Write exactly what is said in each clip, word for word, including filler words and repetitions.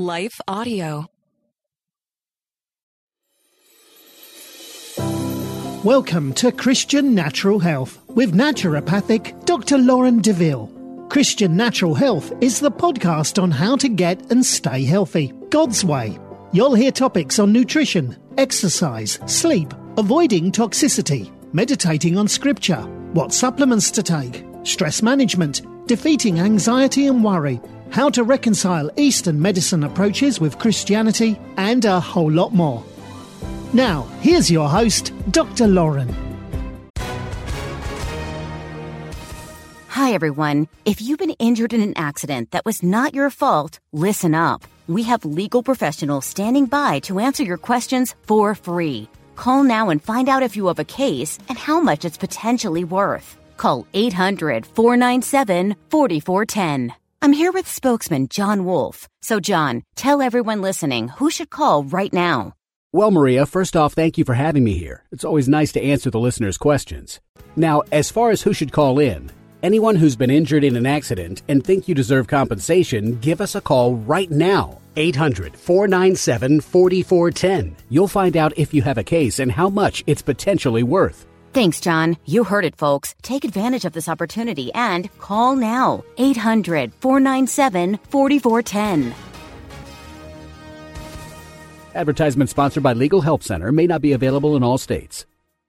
Life Audio. Welcome to Christian Natural Health with naturopathic Doctor Lauren DeVille. Christian Natural Health is the podcast on how to get and stay healthy, God's way. You'll hear topics on nutrition, exercise, sleep, avoiding toxicity, meditating on scripture, what supplements to take, stress management, defeating anxiety and worry, how to reconcile Eastern medicine approaches with Christianity, and a whole lot more. Now, here's your host, Doctor Lauren. Hi, everyone. If you've been injured in an accident that was not your fault, listen up. We have legal professionals standing by to answer your questions for free. Call now and find out if you have a case and how much it's potentially worth. Call eight hundred, four nine seven, four four one zero. I'm here with spokesman John Wolf. So, John, tell everyone listening who should call right now. Well, Maria, first off, thank you for having me here. It's always nice to answer the listeners' questions. Now, as far as who should call in, anyone who's been injured in an accident and think you deserve compensation, give us a call right now. eight hundred, four nine seven, four four one zero. You'll find out if you have a case and how much it's potentially worth. Thanks, John. You heard it, folks. Take advantage of this opportunity and call now. eight hundred, four nine seven, four four one zero. Advertisement sponsored by Legal Help Center, may not be available in all states.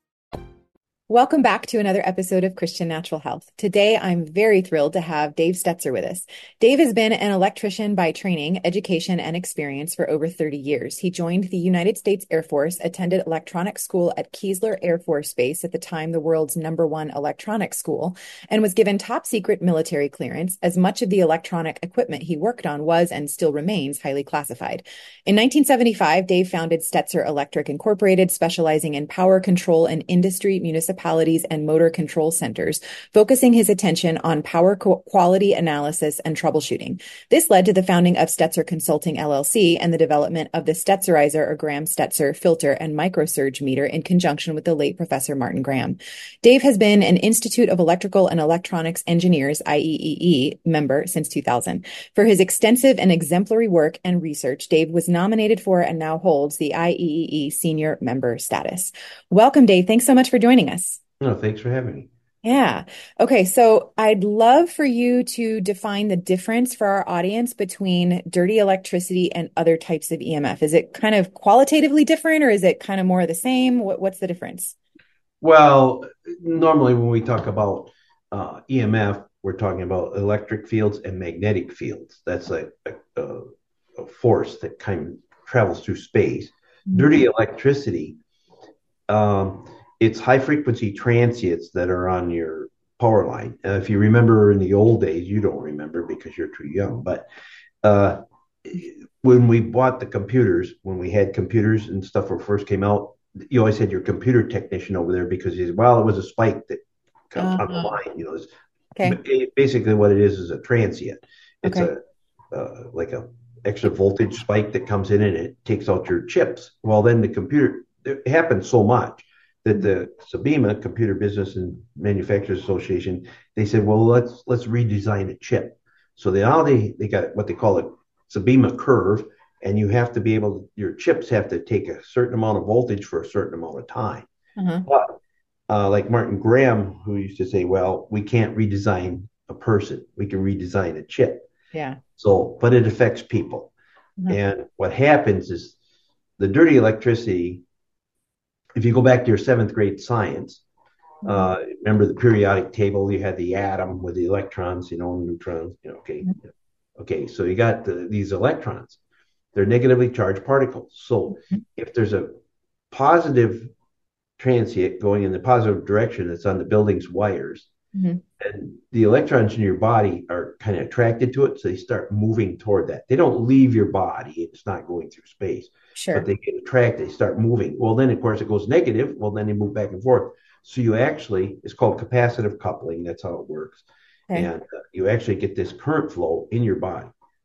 Welcome back to another episode of Christian Natural Health. Today, I'm very thrilled to have Dave Stetzer with us. Dave has been an electrician by training, education, and experience for over thirty years. He joined the United States Air Force, attended electronics school at Keesler Air Force Base, at the time the world's number one electronics school, and was given top secret military clearance, as much of the electronic equipment he worked on was and still remains highly classified. In nineteen seventy-five, Dave founded Stetzer Electric Incorporated, specializing in power control and industry, municipalities, and motor control centers, focusing his attention on power co- quality analysis and troubleshooting. This led to the founding of Stetzer Consulting L L C and the development of the Stetzerizer or Graham-Stetzer filter and microsurge meter in conjunction with the late Professor Martin Graham. Dave has been an Institute of Electrical and Electronics Engineers I E E E member since two thousand. For his extensive and exemplary work and research, Dave was nominated for and now holds the I E E E senior member status. Welcome, Dave. Thanks so much for joining us. No, thanks for having me. Yeah. Okay. So I'd love for you to define the difference for our audience between dirty electricity and other types of E M F. Is it kind of qualitatively different, or is it kind of more of the same? What, what's the difference? Well, normally when we talk about uh, E M F, we're talking about electric fields and magnetic fields. That's like a, a, a force that kind of travels through space. Mm-hmm. Dirty electricity, um, it's high-frequency transients that are on your power line. Uh, if you remember in the old days, you don't remember because you're too young, but uh, when we bought the computers, when we had computers and stuff when first came out, you always had your computer technician over there because he's, well, it was a spike that comes uh-huh. on the line. You know, it's, okay. Basically what it is is a transient. It's okay. a uh, like a extra voltage spike that comes in and it takes out your chips. Well, then the computer, it happens so much that the SBEMA, Computer Business and Manufacturers Association, they said, well, let's let's redesign a chip. So they, now they, they got what they call a SBEMA curve, and you have to be able to, your chips have to take a certain amount of voltage for a certain amount of time. Uh-huh. But uh, like Martin Graham, who used to say, well, we can't redesign a person. We can redesign a chip. Yeah. So, but it affects people. Uh-huh. And what happens is the dirty electricity, if you go back to your seventh grade science, uh, remember the periodic table, you had the atom with the electrons, you know, neutrons, you know, okay. Okay, so you got the, these electrons. They're negatively charged particles. So if there's a positive transient going in the positive direction that's on the building's wires, mm-hmm. and the electrons in your body are kind of attracted to it, so they start moving toward that. They don't leave your body. It's not going through space. Sure. But they get attracted, they start moving. Well, then, of course, it goes negative. Well, then they move back and forth. So you actually, it's called capacitive coupling. That's how it works. Okay. And uh, you actually get this current flow in your body.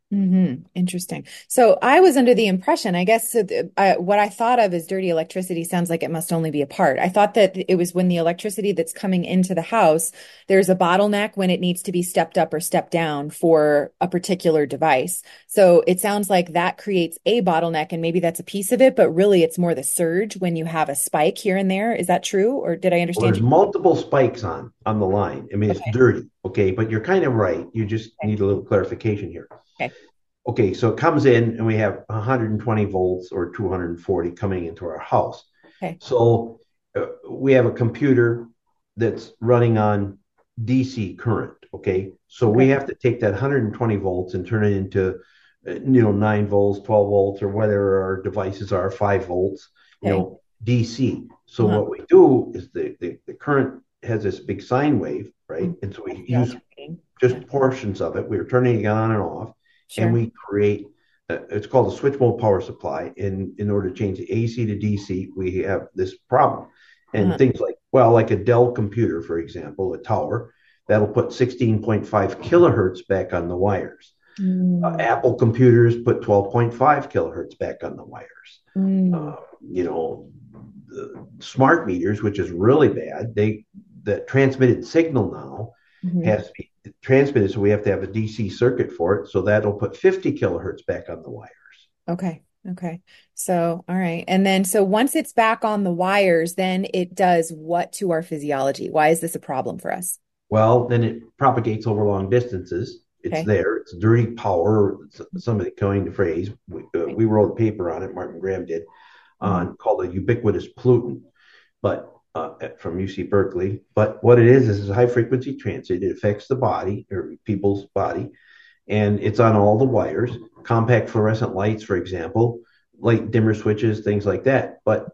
Mm-hmm. Interesting. So I was under the impression, I guess, so th- uh, what I thought of as dirty electricity sounds like it must only be a part. I thought that it was when the electricity that's coming into the house, there's a bottleneck when it needs to be stepped up or stepped down for a particular device. So it sounds like that creates a bottleneck, and maybe that's a piece of it, but really it's more the surge when you have a spike here and there. Is that true? Or did I Well, understand there's you? multiple spikes on on the line. I mean, it's Okay. dirty, okay, but you're kind of right. You just Okay. need a little clarification here. Okay. Okay, so it comes in and we have one hundred twenty volts or two hundred forty coming into our house. Okay. So uh, we have a computer that's running on D C current, okay? So we Okay. have to take that one hundred twenty volts and turn it into, uh, you know, nine volts, twelve volts, or whatever our devices are, five volts, you Okay. know, D C. So Uh-huh. what we do is the, the, the current has this big sine wave, right? And so we The use alternating. Yeah. just portions of it. We're turning it on and off, and Sure. we create. Uh, it's called a switch mode power supply. In in order to change the A C to D C, we have this problem, and Uh-huh. things like well, like a Dell computer, for example, a tower that'll put sixteen point five kilohertz back on the wires. Uh, Mm. Apple computers put twelve point five kilohertz back on the wires. Mm. Uh, you know, the smart meters, which is really bad. They the transmitted signal now Mhm. has to be transmitted, so we have to have a D C circuit for it. So that'll put fifty kilohertz back on the wires. Okay. Okay. So, all right. And then, so once it's back on the wires, then it does what to our physiology? Why is this a problem for us? Well, then it propagates over long distances. It's Okay. there. It's dirty power. Somebody coined the phrase. We, uh, we wrote a paper on it. Martin Graham did Mhm. on called a ubiquitous pollutant, but uh, from U C Berkeley. But what it is is a high frequency transit. It affects the body or people's body, and it's on all the wires. Compact fluorescent lights, for example, light dimmer switches, things like that. But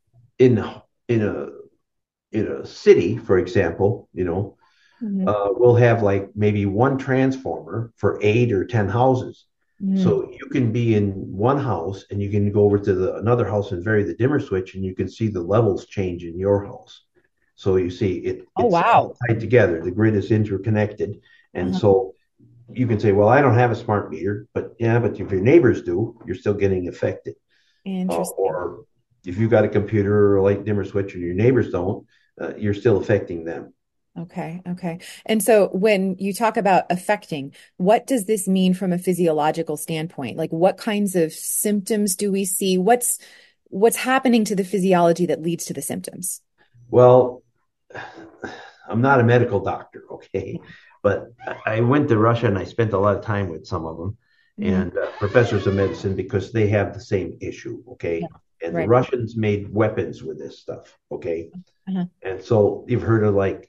in in a in a city, for example, you know, Mhm. uh, we'll have like maybe one transformer for eight or ten houses. Mm. So you can be in one house and you can go over to the another house and vary the dimmer switch, and you can see the levels change in your house. So you see it Oh, it's all wow. tied together. The grid is interconnected, and Uh-huh. so you can say, "Well, I don't have a smart meter," but yeah, but if your neighbors do, you're still getting affected. Uh, Interesting. or if you got a computer or a light dimmer switch and your neighbors don't, uh, you're still affecting them. Okay. Okay. And so when you talk about affecting, what does this mean from a physiological standpoint? Like what kinds of symptoms do we see? What's what's happening to the physiology that leads to the symptoms? Well, I'm not a medical doctor, okay, but I went to Russia and I spent a lot of time with some of them Mhm. and uh, professors of medicine because they have the same issue, Yeah. okay. And the Right. Russians made weapons with this stuff, okay. Uh-huh. And so you've heard of like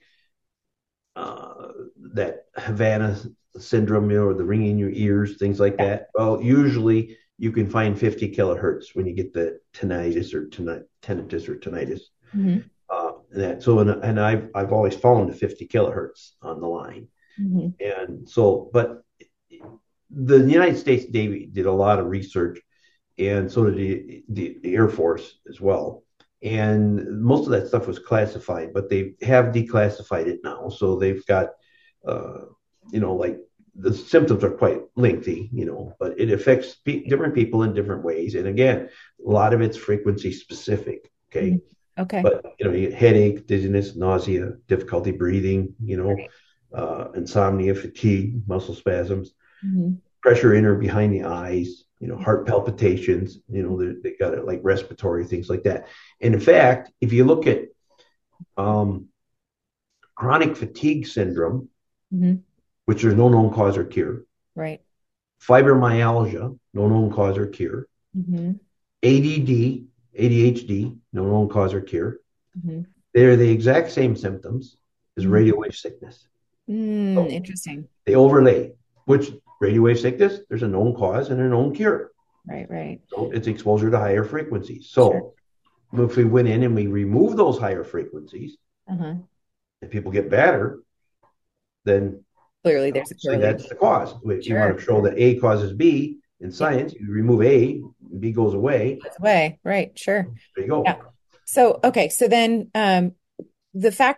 uh, that Havana syndrome, you know, or the ringing in your ears, things like Yeah. that. Well, usually you can find fifty kilohertz when you get the tinnitus or tinnitus, tinnitus or tinnitus. Mhm. Uh, that so and, and I've I've always found the fifty kilohertz on the line, Mhm. and so but the United States Navy did a lot of research, and so did the, the, the Air Force as well. And most of that stuff was classified, but they have declassified it now. So they've got, uh, you know, like the symptoms are quite lengthy, you know, but it affects pe- different people in different ways. And again, a lot of it's frequency specific. Okay. Mhm. Okay. But, you know, you get headache, dizziness, nausea, difficulty breathing, you know, Right. uh, insomnia, fatigue, muscle spasms, Mhm. pressure in or behind the eyes, you know, heart palpitations, you know, they, they got it like respiratory things like that. And in fact, if you look at um, chronic fatigue syndrome, Mhm. which there's no known cause or cure, Right. fibromyalgia, no known cause or cure, Mhm. A D D, A D H D, no known cause or cure, Mhm. they're the exact same symptoms as Mhm. radio wave sickness. Mm, So interesting. they overlay, which radio wave sickness, there's a known cause and a known cure. Right, right. So it's exposure to higher frequencies. Sure. So if we went in and we remove those higher frequencies Uh-huh. and people get better, then Clearly there's a obviously that's correlation. the cause. If you want Sure. to show that A causes B in Yeah. science, you remove A, B goes away. That's way. Right. Sure. There you go. Yeah. So, okay. So then, um, the fact that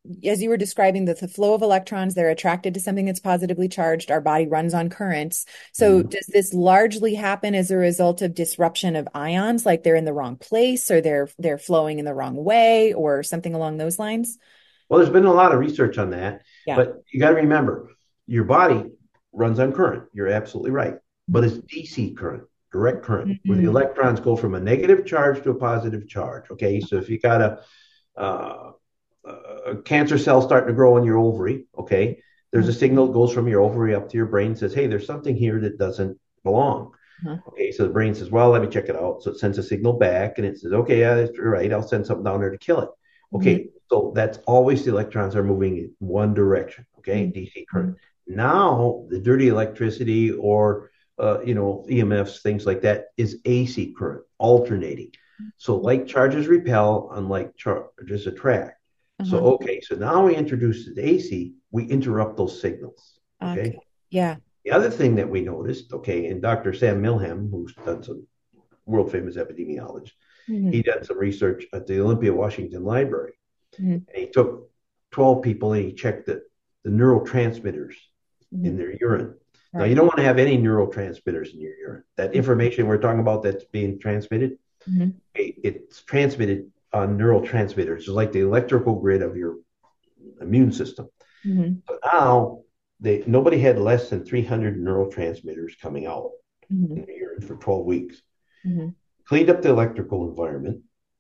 as you were describing, that the flow of electrons, they're attracted to something that's positively charged. Our body runs on currents. So mm-hmm. does this largely happen as a result of disruption of ions, like they're in the wrong place or they're they're flowing in the wrong way or something along those lines? Well, there's been a lot of research on that, yeah. but you got to remember, your body runs on current. You're absolutely right. But it's D C current, direct current, mm-hmm. where the electrons go from a negative charge to a positive charge. Okay, so if you got a, uh, a cancer cell starting to grow in your ovary, okay, there's mm-hmm. a signal that goes from your ovary up to your brain, says, hey, there's something here that doesn't belong. Mm-hmm. Okay, so the brain says, well, let me check it out. So it sends a signal back and it says, okay, yeah, that's right. I'll send something down there to kill it. Okay, mm-hmm. so that's always the electrons are moving in one direction. Okay, mm-hmm. D C current. Now the dirty electricity or uh, you know E M Fs, things like that, is A C current, alternating. So like charges repel, unlike charges attract. Uh-huh. So okay, so now we introduce the A C, we interrupt those signals. Okay? okay, yeah. The other thing that we noticed, okay, and Doctor Sam Milham, who's done some world famous epidemiologist, mm-hmm. he did some research at the Olympia Washington Library, mm-hmm. and he took twelve people and he checked the the neurotransmitters mm-hmm. in their urine. Right. Now, you don't want to have any neurotransmitters in your urine. That information we're talking about that's being transmitted, mm-hmm. it, it's transmitted on neurotransmitters. It's like the electrical grid of your immune system. Mm-hmm. So now, they, nobody had less than three hundred neurotransmitters coming out mm-hmm. in the urine for twelve weeks. Mm-hmm. Cleaned up the electrical environment,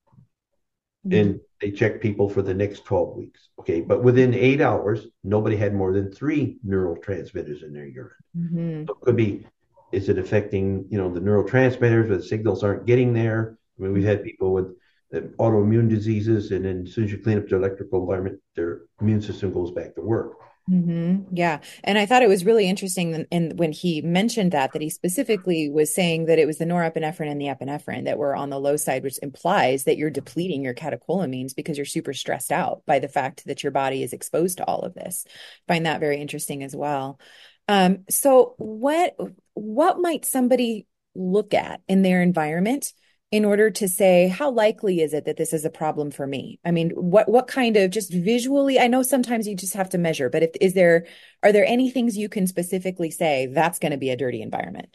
mm-hmm. and they checked people for the next twelve weeks. Okay, but within eight hours, nobody had more than three neurotransmitters in their urine. Mm-hmm. So it could be, is it affecting, you know, the neurotransmitters, where the signals aren't getting there? I mean, we've had people with autoimmune diseases, and then as soon as you clean up their electrical environment, their immune system goes back to work. Mm-hmm. Yeah. And I thought it was really interesting. And when he mentioned that, that he specifically was saying that it was the norepinephrine and the epinephrine that were on the low side, which implies that you're depleting your catecholamines because you're super stressed out by the fact that your body is exposed to all of this. I find that very interesting as well. Um, so what, what might somebody look at in their environment in order to say, how likely is it that this is a problem for me? I mean, what what kind of, just visually, I know sometimes you just have to measure, but if is there, are there any things you can specifically say that's going to be a dirty environment?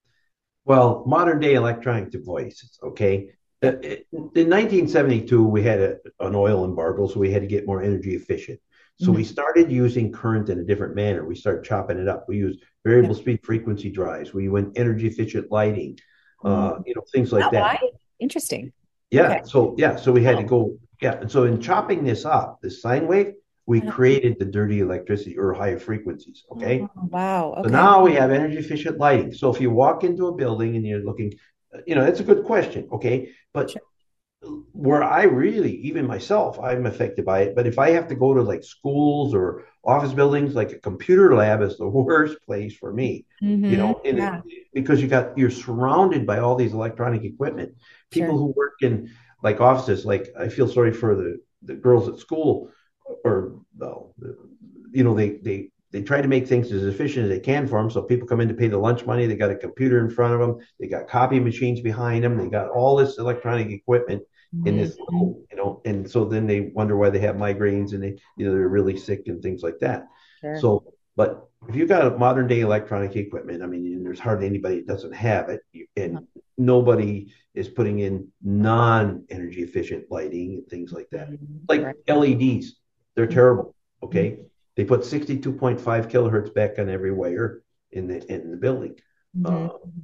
Well, modern day electronic devices, okay? In nineteen seventy-two, we had a, an oil embargo, so we had to get more energy efficient. So mm-hmm. we started using current in a different manner. We started chopping it up. We used variable yeah. speed frequency drives. We went energy efficient lighting. Uh, you know, things like that. Why? Interesting. Yeah. Okay. So, yeah. So we had to go. Yeah. And so in chopping this up, this sine wave, we created the dirty electricity or higher frequencies. Okay. Oh, wow. Okay. So now we have energy efficient lighting. So if you walk into a building and you're looking, you know, that's a good question. Okay. But sure. where I really, even myself, I'm affected by it. But if I have to go to like schools or office buildings, like a computer lab is the worst place for me, mm-hmm. you know, in yeah. it, because you got, you're surrounded by all these electronic equipment. People sure. who work in like offices, like I feel sorry for the, the girls at school, or no, you know, they, they, they try to make things as efficient as they can for them. So people come in to pay the lunch money. They got a computer in front of them. They got copy machines behind them. They got all this electronic equipment mm-hmm. in this, you know, and so then they wonder why they have migraines and they, you know, they're really sick and things like that. Sure. So, but if you've got a modern day electronic equipment, I mean, there's hardly anybody that doesn't have it, and mm-hmm. nobody is putting in non-energy efficient lighting and things like that. Mm-hmm. Like right. L E Ds, they're mm-hmm. terrible. Okay. Mm-hmm. They put sixty-two point five kilohertz back on every wire in the in the building. Mm-hmm.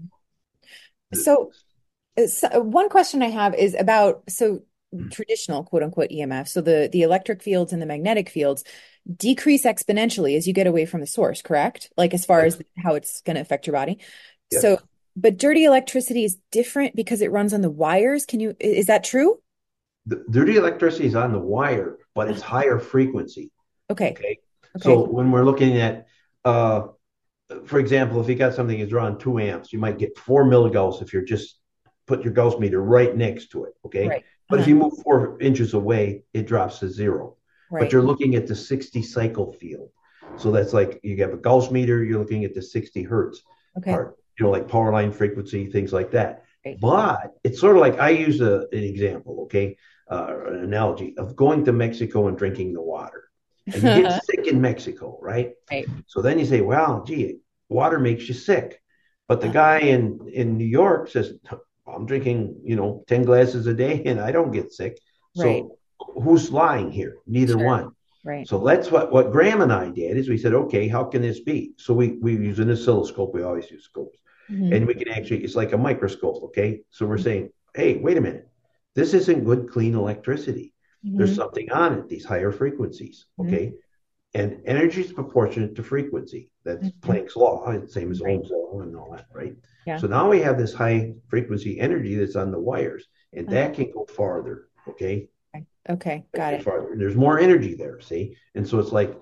Uh, so, so, one question I have is about so traditional quote unquote E M F. So the the electric fields and the magnetic fields decrease exponentially as you get away from the source, correct? Like as far yes. as how it's going to affect your body. Yes. So, but dirty electricity is different because it runs on the wires. Can you? Is that true? The dirty electricity is on the wire, but it's higher frequency. Okay. Okay. Okay. So when we're looking at, uh, for example, if you got something that's drawing two amps, you might get four milligauss if you're just put your Gauss meter right next to it. Okay. Right. But uh-huh. if you move four inches away, it drops to zero. Right. But you're looking at the sixty cycle field. So that's like you have a Gauss meter, you're looking at the sixty hertz okay. part, you know, like power line frequency, things like that. Right. But it's sort of like I use a, an example, okay, uh, an analogy of going to Mexico and drinking the water. and you get sick in Mexico, right? Right. So then you say, well, gee, water makes you sick. But the guy in, in New York says, I'm drinking, you know, ten glasses a day and I don't get sick. Right. So who's lying here? Neither Sure. one. Right. So that's what, what Graham and I did is we said, okay, how can this be? So we, we use an oscilloscope. We always use scopes. Mhm. And we can actually, it's like a microscope, okay? So we're saying, hey, wait a minute. This isn't good, clean electricity. There's Mhm. something on it, these higher frequencies, Mhm. okay? And energy is proportionate to frequency. That's Mhm. Planck's law. It's the same as Right. Ohm's law and all that, right? Yeah. So now we have this high frequency energy that's on the wires, and that can go farther, okay? Okay. Okay. Got it. Farther. There's more energy there, see? And so it's like,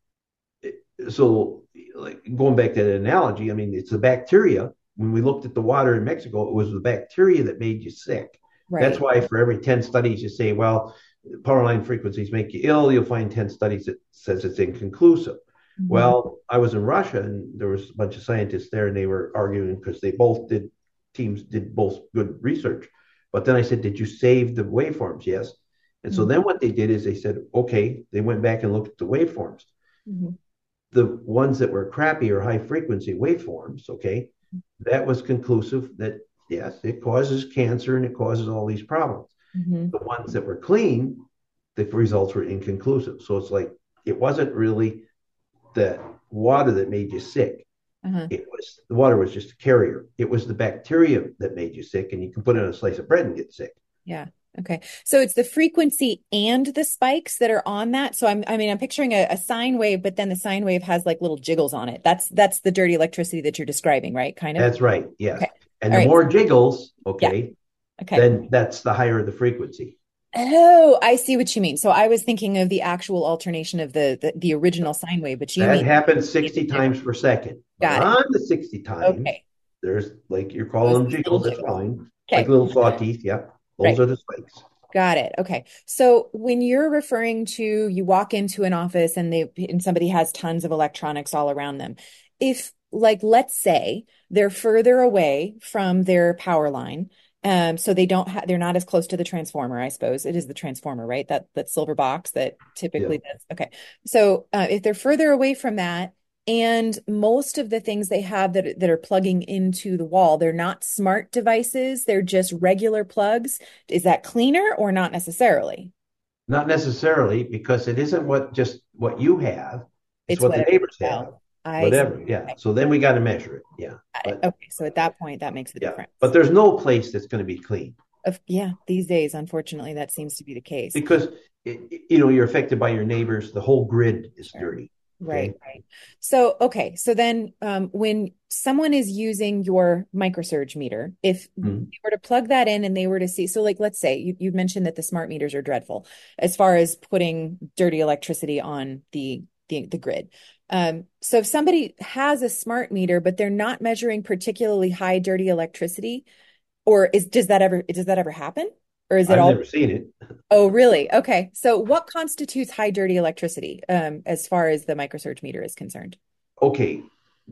so like going back to that analogy, I mean, it's the bacteria. When we looked at the water in Mexico, it was the bacteria that made you sick. Right. That's why for every ten studies you say, well, power line frequencies make you ill, you'll find ten studies that says it's inconclusive. Mhm. Well, I was in Russia and there was a bunch of scientists there and they were arguing because they both did, teams did both good research. But then I said, did you save the waveforms? Yes. And so Mhm. then what they did is they said, okay, they went back and looked at the waveforms. Mhm. The ones that were crappy or high frequency waveforms, okay, that was conclusive that yes, it causes cancer and it causes all these problems. Mhm. The ones that were clean, the results were inconclusive. So it's like it wasn't really the water that made you sick. Uh-huh. It was the water was just a carrier. It was the bacteria that made you sick, and you can put it on a slice of bread and get sick. Yeah. Okay. So it's the frequency and the spikes that are on that. So I'm, I mean, I'm picturing a, a sine wave, but then the sine wave has like little jiggles on it. That's, that's the dirty electricity that you're describing, right? Kind of. That's right. Yes. Okay. And All the right. more jiggles, okay, Okay. then that's the higher the frequency. Oh, I see what you mean. So I was thinking of the actual alternation of the, the, the original sine wave, but you That mean happens sixty times per second. Got it. On the sixty times, Okay. there's like you're calling them Those jiggles, little that's fine. Okay. Like little saw teeth, yeah. Those Right. are the spikes. Got it. Okay. So when you're referring to you walk into an office and they and somebody has tons of electronics all around them, if like let's say they're further away from their power line, um, so they don't have they're not as close to the transformer, I suppose. It is the transformer, right? That that silver box that typically does. Okay. So uh, if they're further away from that, and most of the things they have that, that are plugging into the wall, they're not smart devices, they're just regular plugs. Is that cleaner or not necessarily? Not necessarily, because it isn't what just what you have, it's, It's what the whatever neighbors you have. sell. I Whatever, see. yeah. Okay. So then we got to measure it, yeah. Got it. But Okay, so at that point, that makes the yeah, difference. but there's no place that's going to be clean Of, yeah, these days, unfortunately, that seems to be the case. because it, you know you're affected by your neighbors. The whole grid is Sure. dirty. Right, Okay? right. So, okay. So then um, when someone is using your microsurge meter, if Mhm. they were to plug that in and they were to see, so like, let's say you, you mentioned that the smart meters are dreadful as far as putting dirty electricity on the, the, the grid. Um, so if somebody has a smart meter, but they're not measuring particularly high dirty electricity, or is, does that ever, does that ever happen? Or is it I've all? never seen it. Oh, really? Okay. So what constitutes high dirty electricity, um, as far as the microsurge meter is concerned? Okay.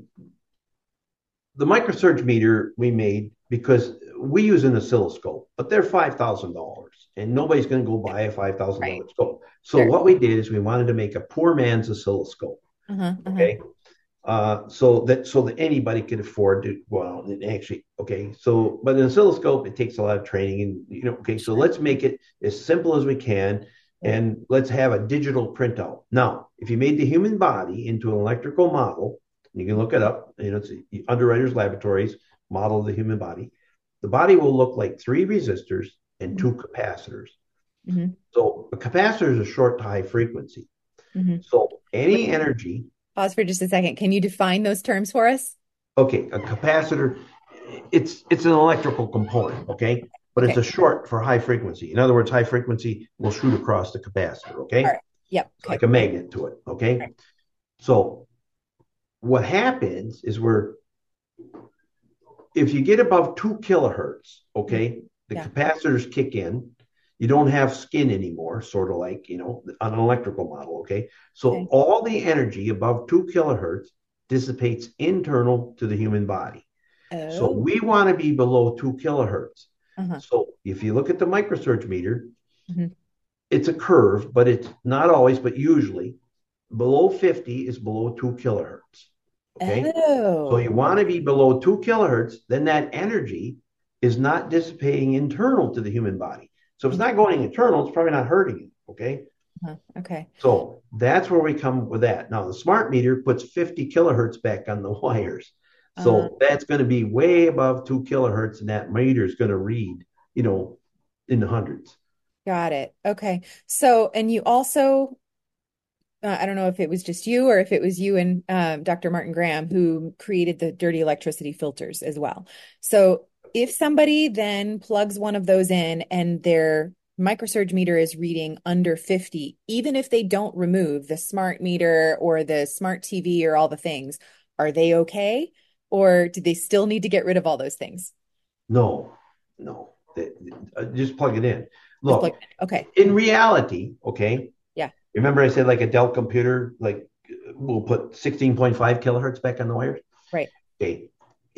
The microsurge meter we made because we use an oscilloscope, but they're five thousand dollars and nobody's going to go buy a five thousand dollars Right. scope. So Sure. what we did is we wanted to make a poor man's oscilloscope. Uh-huh, uh-huh. Okay. Uh, so that so that anybody could afford to go out and actually, okay. So, but an oscilloscope, it takes a lot of training, and you know, okay. So let's make it as simple as we can, and let's have a digital printout. Now, if you made the human body into an electrical model, you can look it up. You know, it's Underwriters Laboratories model of the human body. The body will look like three resistors and two capacitors. Mhm. So a capacitor is a short to high frequency. Mhm. So any energy. Pause for just a second. Can you define those terms for us? Okay, a capacitor, it's it's an electrical component, okay? But it's Okay. a short for high frequency. In other words, high frequency will shoot across the capacitor, okay? All right. Yep. It's Okay. like a magnet to it, okay? Right. So what happens is we're, if you get above two kilohertz, okay, the Yeah. capacitors kick in. You don't have skin anymore, sort of like, you know, on an electrical model, okay? So Okay. all the energy above two kilohertz dissipates internal to the human body. So Oh. we want to be below two kilohertz. Uh-huh. So if you look at the microsurge meter, Mhm. it's a curve, but it's not always, but usually below fifty is below two kilohertz. Okay. So you Oh, want to be below two kilohertz, then that energy is not dissipating internal to the human body. So if it's not going internal, it's probably not hurting it. Okay. uh, okay. So that's where we come with that. Now the smart meter puts fifty kilohertz back on the wires. Uh, So that's going to be way above two kilohertz, and that meter is going to read, you know, in the hundreds. got it. Okay. So, and you also, uh, I don't know if it was just you or if it was you and um, doctor Martin Graham who created the dirty electricity filters as well. So if somebody then plugs one of those in and their microsurge meter is reading under fifty, even if they don't remove the smart meter or the smart T V or all the things, are they okay? Or do they still need to get rid of all those things? No, no, They- uh, just plug it in. Just plug Look, it in. Okay. in reality, okay, Yeah. remember I said like a Dell computer, like we'll put sixteen point five kilohertz back on the wires? Right. Okay.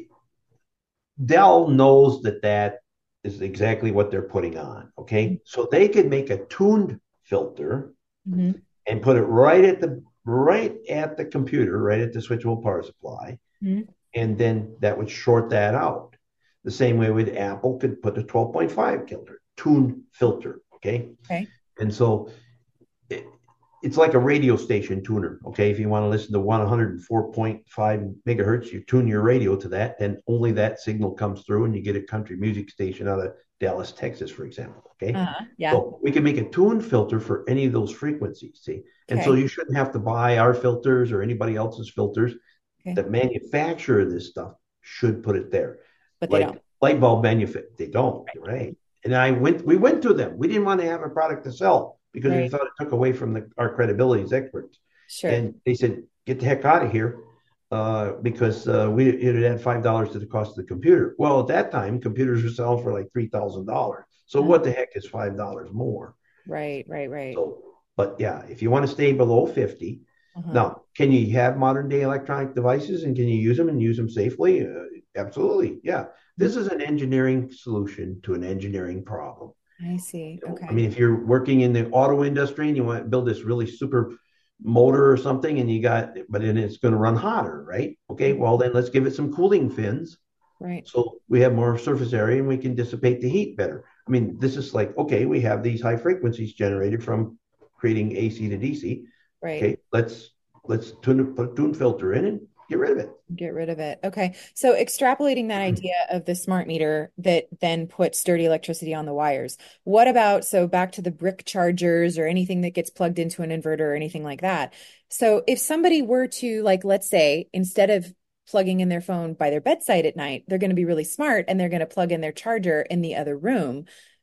Dell knows that that is exactly what they're putting on. Okay. So they could make a tuned filter Mm-hmm. and put it right at the right at the computer, right at the switchable power supply, Mm-hmm. and then that would short that out. The same way with Apple could put a twelve point five kilohertz tuned filter. Okay. Okay. And so it, it's like a radio station tuner. Okay. If you want to listen to one hundred four point five megahertz, you tune your radio to that, and only that signal comes through, and you get a country music station out of Dallas, Texas, for example. Okay. Uh-huh. Yeah. So we can make a tune filter for any of those frequencies. See, and so Okay. you shouldn't have to buy our filters or anybody else's filters. Okay. The manufacturer of this stuff should put it there. But they Like don't. light bulb manufacturer, they don't, Right. right? And I went, we went to them. We didn't want to have a product to sell because we Right. thought it took away from the, our credibility as experts. Sure. And they said, get the heck out of here uh, because uh, we it would add five dollars to the cost of the computer. Well, at that time, computers were selling for like three thousand dollars. So Uh, what the heck is five dollars more? right. Right. Right. So, but yeah, if you want to stay below fifty, Uh-huh. now, can you have modern day electronic devices and can you use them and use them safely? Uh, absolutely. Yeah. This is an engineering solution to an engineering problem. I see. You know, I Okay. mean, if you're working in the auto industry and you want to build this really super motor or something and you got, but then it's going to run hotter, right? Okay. Well, then let's give it some cooling fins Right. so we have more surface area and we can dissipate the heat better. I mean, this is like, okay, we have these high frequencies generated from creating A C to D C. Right. Okay, let's let's tune put a tune filter in and get rid of it. Get rid of it. Okay. So extrapolating that idea of the smart meter that then puts dirty electricity on the wires. What about, so back to the brick chargers or anything that gets plugged into an inverter or anything like that. So if somebody were to, like, let's say, instead of plugging in their phone by their bedside at night, they're going to be really smart and they're going to plug in their charger in the other room.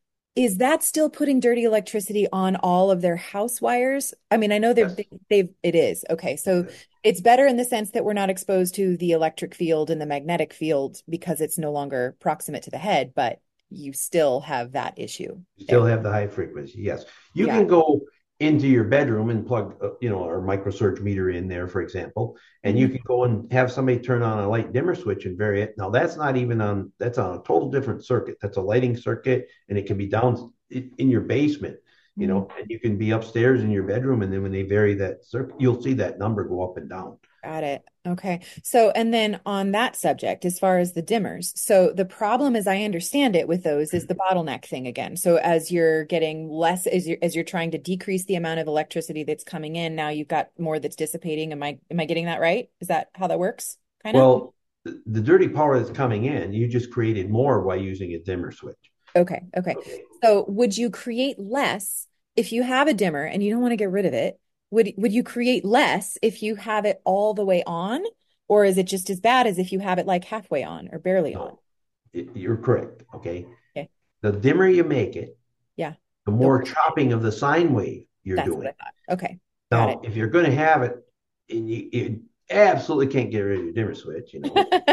Is that still putting dirty electricity on all of their house wires? I mean, I know they're, Yes. they, they've, it is. Okay. So it's better in the sense that we're not exposed to the electric field and the magnetic field because it's no longer proximate to the head, but you still have that issue You still there. have the high frequency. Yes, you Yeah. can go into your bedroom and plug, uh, you know, our microsurge meter in there, for example, and you Mhm. can go and have somebody turn on a light dimmer switch and vary it. Now that's not even on, that's on a total different circuit. That's a lighting circuit, and it can be down in in your basement, you know, and you can be upstairs in your bedroom, and then when they vary that circuit, you'll see that number go up and down. Got it. Okay. So, and then on that subject, as far as the dimmers, so the problem, as I understand it with those, is the bottleneck thing again. So as you're getting less, as you're, as you're trying to decrease the amount of electricity that's coming in, now you've got more that's dissipating. Am I, am I getting that right? Is that how that works? Kind of? Well, the, the dirty power that's coming in, you just created more by using a dimmer switch. Okay. Okay. Okay. So would you create less if you have a dimmer and you don't want to get rid of it? Would would you create less if you have it all the way on, or is it just as bad as if you have it like halfway on or barely on? No, it, you're correct. Okay. Okay. The dimmer you make it, Yeah. the The more worse. chopping of the sine wave you're That's what doing. I thought. Okay. Got Now, if you're going to have it, and you, you absolutely can't get rid of your dimmer switch, you know,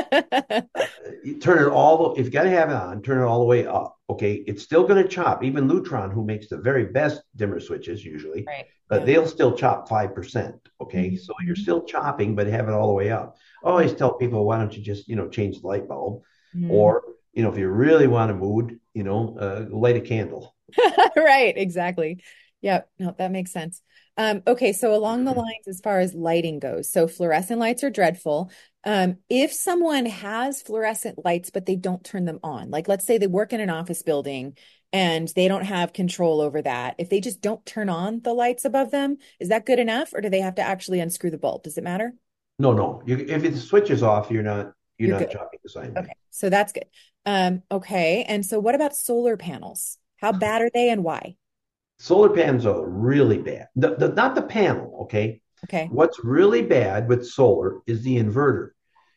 it. you turn it all, if you got to have it on, turn it all the way up. Okay. It's still going to chop. Even Lutron, who makes the very best dimmer switches usually, Right. but Yeah. they'll still chop five percent. Okay. Mhm. So you're still chopping, but have it all the way up. I always tell people, why don't you just, you know, change the light bulb? Mhm. Or, you know, if you really want a mood, you know, uh, light a candle. Right, exactly. Yeah, no, that makes sense. Um, okay, so along the lines as far as lighting goes, so fluorescent lights are dreadful. Um, if someone has fluorescent lights, but they don't turn them on, like let's say they work in an office building and they don't have control over that, if they just don't turn on the lights above them, is that good enough, or do they have to actually unscrew the bulb? Does it matter? No, no. You, if it switches off, you're not you're You're not good. chopping the sign right. Okay, so that's good. Um, okay, and so what about solar panels? How bad are they and why? Solar panels are really bad. The, the, not the panel, okay? Okay. What's really bad with solar is the inverter.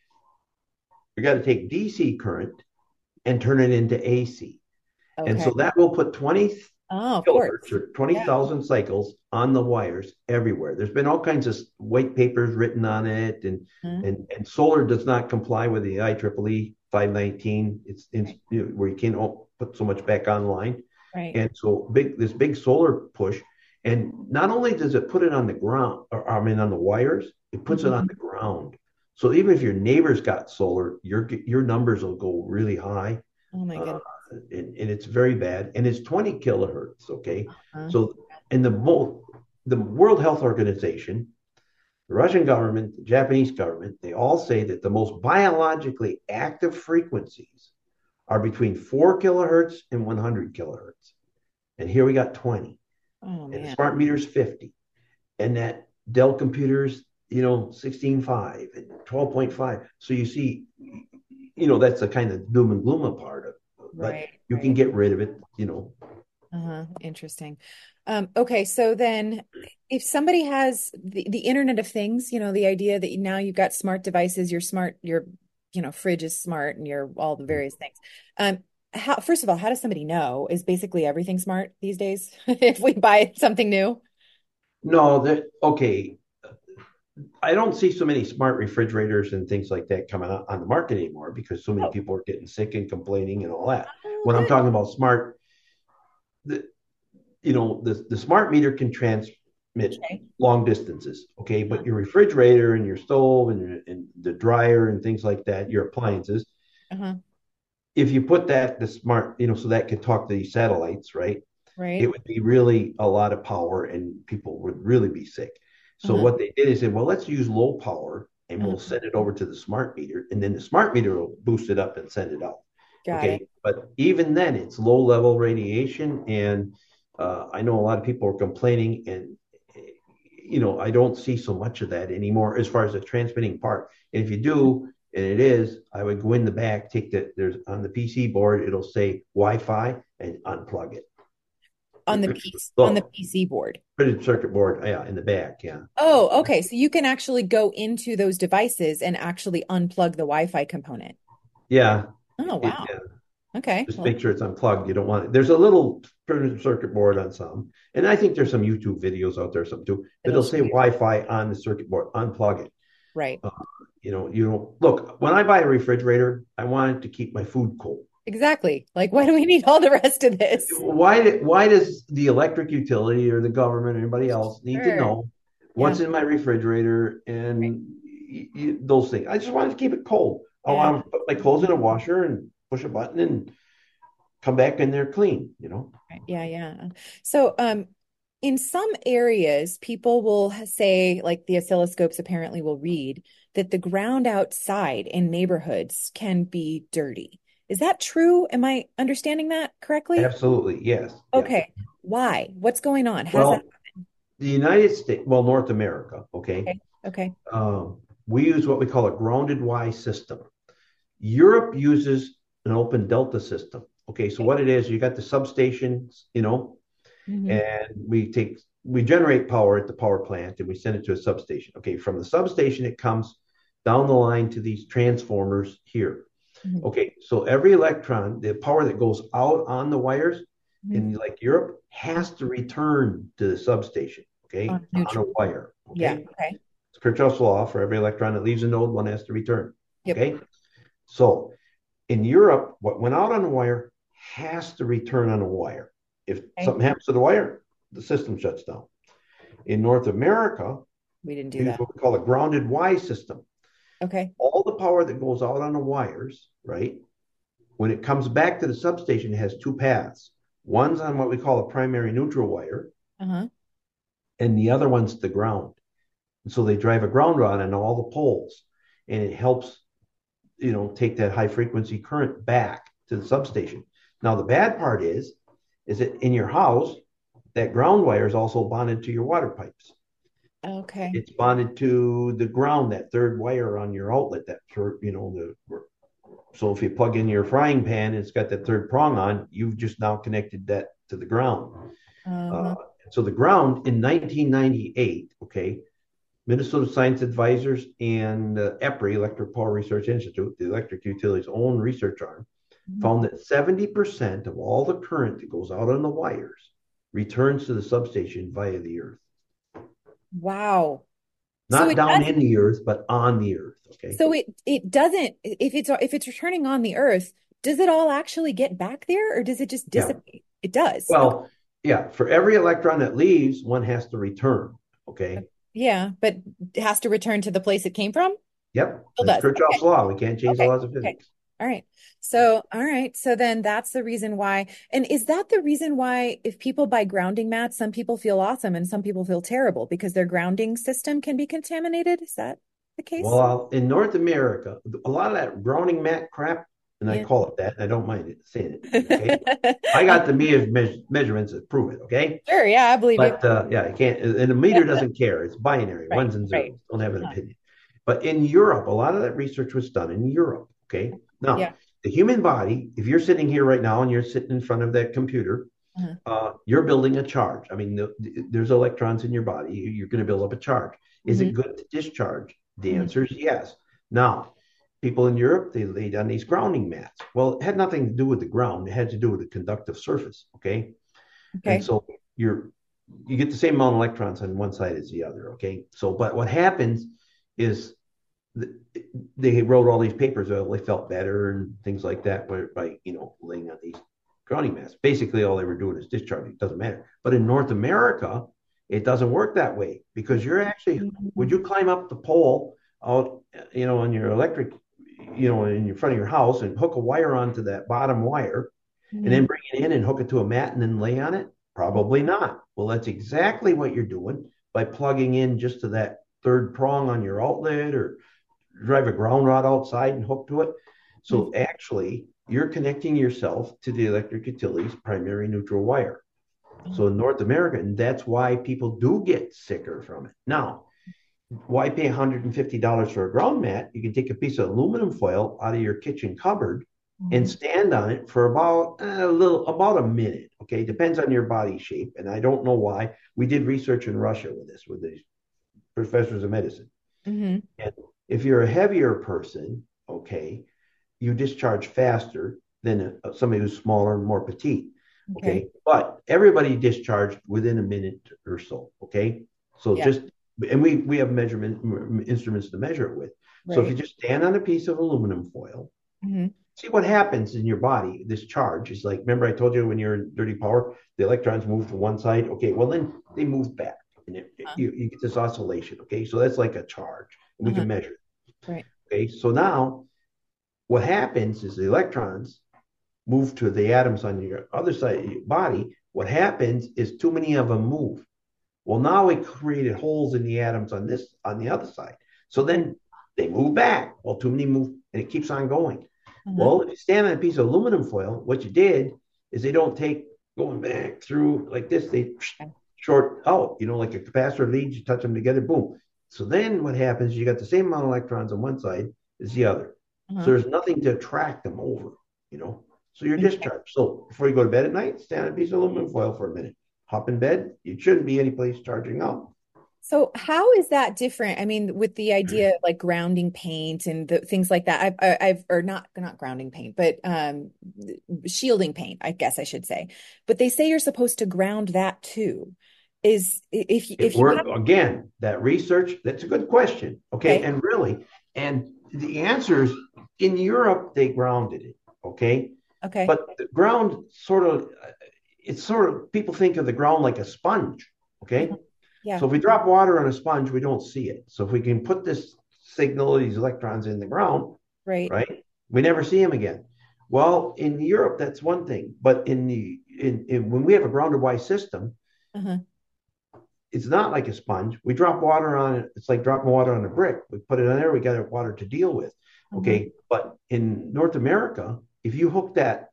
You got to take D C current and turn it into A C. And Okay. so that will put twenty Oh, of course. kilohertz or Yeah. twenty thousand cycles on the wires everywhere. There's been all kinds of white papers written on it, and Mhm. and, and solar does not comply with the I triple E five nineteen. It's, it's Right. you know, where you can't put so much back online. Right. And so big this big solar push, and not only does it put it on the ground, or I mean on the wires, it puts it on Mhm. the ground. So even if your neighbor's got solar, your your numbers will go really high, Oh my uh, goodness. and, and it's very bad. And it's twenty kilohertz. Okay, Uh, so in the the World Health Organization, the Russian government, the Japanese government, they all say that the most biologically active frequencies are between four kilohertz and one hundred kilohertz. And here we got twenty, oh and the man. smart meter's fifty, and that Dell computer's, you know, sixteen point five and twelve point five. So you see, you know, that's the kind of doom and gloom part of it, but Right. you can Right. get rid of it, you know. Uh-huh. Interesting. Um, okay, so then if somebody has the, the Internet of Things, you know, the idea that now you've got smart devices, your smart, your, you know, fridge is smart and your all the various things. Um, how, first of all, how does somebody know? Is basically everything smart these days if we buy something new? No, that okay. I don't see so many smart refrigerators and things like that coming out on the market anymore because so many Oh, people are getting sick and complaining and all that. oh, When I'm good. talking about smart, the, you know, the, the smart meter can transmit Okay. long distances, okay? Uh-huh. But your refrigerator and your stove and, your, and the dryer and things like that, your appliances, Uh-huh. if you put that, the smart, you know, so that could talk to these satellites, right? It Right. would be really a lot of power and people would really be sick. So Uh-huh. what they did is said, well, let's use low power and we'll Uh-huh. send it over to the smart meter, and then the smart meter will boost it up and send it out. Got it. Okay, but even then, it's low level radiation, and uh, I know a lot of people are complaining, and you know I don't see so much of that anymore as far as the transmitting part. And if you do, and it is, I would go in the back, take the there's on the P C board, it'll say Wi-Fi, and unplug it. On the piece on the Look, P C board. printed circuit board, yeah, in the back, yeah. Oh, okay. So you can actually go into those devices and actually unplug the Wi-Fi component. Yeah, Oh, it, wow. yeah. Okay. Just Well, make sure it's unplugged. You don't want it. There's a little printed circuit board on some, and I think there's some YouTube videos out there, some too. But it'll it'll show say you. Wi-Fi on the circuit board. Unplug it. Right. Uh, you know, you know. Look, when I buy a refrigerator, I want it to keep my food cold. Exactly. Like, why do we need all the rest of this? Why? Why does the electric utility or the government or anybody else need to Sure. know Yeah. what's in my refrigerator Right. and y- y- those things? I just want to keep it cold. I Yeah. want to put my clothes in a washer and push a button and come back in there clean. You know. Right. Yeah. Yeah. So, um, in some areas, people will ha- say, like the oscilloscopes apparently will read that the ground outside in neighborhoods can be dirty. Is that true? Am I understanding that correctly? Absolutely, yes, yeah. Okay. Why? What's going on? How does that? Well, the United States, well, North America, okay, Okay. Okay. um, we use what we call a grounded Y system. Europe uses an open delta system. Okay, so what it is, you got the substations, you know, Hmm. and we take we generate power at the power plant and we send it to a substation. Okay, from the substation, it comes down the line to these transformers here. Hmm. Okay, so every electron, the power that goes out on the wires Hmm. in like Europe has to return to the substation, okay, On on a neutral. wire, Yeah. okay? Okay. It's Kirchhoff's law for every electron that leaves a node, one has to return, Yep. okay? So in Europe, what went out on the wire has to return on a wire. If Okay. something happens to the wire, the system shuts down. In North America, We didn't do we use that. what we call a grounded Y system. Okay. All the power that goes out on the wires, right? When it comes back to the substation, it has two paths. One's on what we call a primary neutral wire, Uh-huh. and the other one's the ground. And so they drive a ground rod on all the poles, and it helps, you know, take that high frequency current back to the substation. Now, the bad part is, is that in your house, that ground wire is also bonded to your water pipes. Okay. It's bonded to the ground, that third wire on your outlet, that third, you know, the, so if you plug in your frying pan, it's got that third prong on, you've just now connected that to the ground. Uh-huh. Uh, so the ground in nineteen ninety-eight, okay, Minnesota Science Advisors and uh, EPRI, Electric Power Research Institute, the electric utility's own research arm, mm-hmm. found that seventy percent of all the current that goes out on the wires returns to the substation via the earth. Wow. Not so down in the earth, but on the earth. Okay. So it it doesn't, if it's if it's returning on the earth, does it all actually get back there, or does it just dissipate? Yeah. It does. Well, okay. yeah. For every electron that leaves, one has to return. Okay. Yeah, but it has to return to the place it came from? Yep. That's Kirchhoff's okay. law. We can't change okay. the laws of physics. Okay. All right. So, all right. So then that's the reason why. And is that the reason why if people buy grounding mats, some people feel awesome and some people feel terrible because their grounding system can be contaminated? Is that the case? Well, in North America, a lot of that grounding mat crap, and yeah. I call it that, and I don't mind it saying it. Okay? I got the me- me- measurements that prove it. Okay. Sure. Yeah, I believe but, you. Uh, yeah, you can't. And a meter doesn't care. It's binary, right. ones and zeros. Right. Don't have an yeah. opinion. But in Europe, a lot of that research was done in Europe. Okay. Now, yeah. the human body, if you're sitting here right now and you're sitting in front of that computer, uh-huh. uh, you're building a charge. I mean, the, the, there's electrons in your body. You're going to build up a charge. Is mm-hmm. it good to discharge? The mm-hmm. answer is yes. Now, people in Europe, they laid on these grounding mats. Well, it had nothing to do with the ground. It had to do with the conductive surface. Okay. Okay. And so you're, you get the same amount of electrons on one side as the other. Okay. So, but what happens is they wrote all these papers. Well, they felt better and things like that by, by, you know, laying on these grounding mats. Basically, all they were doing is discharging. It doesn't matter. But in North America, it doesn't work that way because you're actually, would you climb up the pole out, you know, on your electric, you know, in front of your house and hook a wire onto that bottom wire mm-hmm. and then bring it in and hook it to a mat and then lay on it? Probably not. Well, that's exactly what you're doing by plugging in just to that third prong on your outlet or drive a ground rod outside and hook to it. So mm-hmm. actually, you're connecting yourself to the electric utility's primary neutral wire. Mm-hmm. So in North America, and that's why people do get sicker from it. Now, why pay one hundred fifty dollars for a ground mat? You can take a piece of aluminum foil out of your kitchen cupboard mm-hmm. and stand on it for about a little, about a minute. Okay, depends on your body shape. And I don't know why. We did research in Russia with this, with these professors of medicine. Mm-hmm. And if you're a heavier person, okay, you discharge faster than a, somebody who's smaller and more petite. Okay. okay. But everybody discharged within a minute or so. Okay. So yeah. just, and we, we have measurement instruments to measure it with. Right. So if you just stand on a piece of aluminum foil, mm-hmm. see what happens in your body. This charge is like, remember I told you when you're in dirty power, the electrons move to one side. Okay. Well, then they move back and it, huh. you, you get this oscillation. Okay. So that's like a charge. We uh-huh. can measure it. Right. Okay. So now what happens is the electrons move to the atoms on your other side of your body. What happens is too many of them move. Well, now it created holes in the atoms on this, on the other side. So then they move back. Well, too many move and it keeps on going. Uh-huh. Well, if you stand on a piece of aluminum foil, what you did is they don't take going back through like this. They short out, you know, like a capacitor leads, you touch them together, boom. So then what happens is you got the same amount of electrons on one side as the other. Uh-huh. So there's nothing to attract them over, you know. So you're discharged. So before you go to bed at night, stand on a piece of aluminum foil for a minute. Hop in bed. You shouldn't be any place charging up. So how is that different? I mean, with the idea of like grounding paint and the, things like that, I've, I've, or not, not grounding paint, but um, shielding paint, I guess I should say. But they say you're supposed to ground that too. Is if if you have... again, that research, that's a good question. Okay? okay. And really, and the answer is in Europe, they grounded it. Okay. Okay. But the ground sort of, it's sort of, people think of the ground like a sponge. Okay. Yeah. So if we drop water on a sponge, we don't see it. So if we can put this signal, these electrons in the ground, right, right, we never see them again. Well, in Europe, that's one thing. But in the, in, in when we have a grounded wire system, uh-huh. it's not like a sponge. We drop water on it. It's like dropping water on a brick. We put it on there. We got water to deal with. Okay. Mm-hmm. But in North America, if you hook that,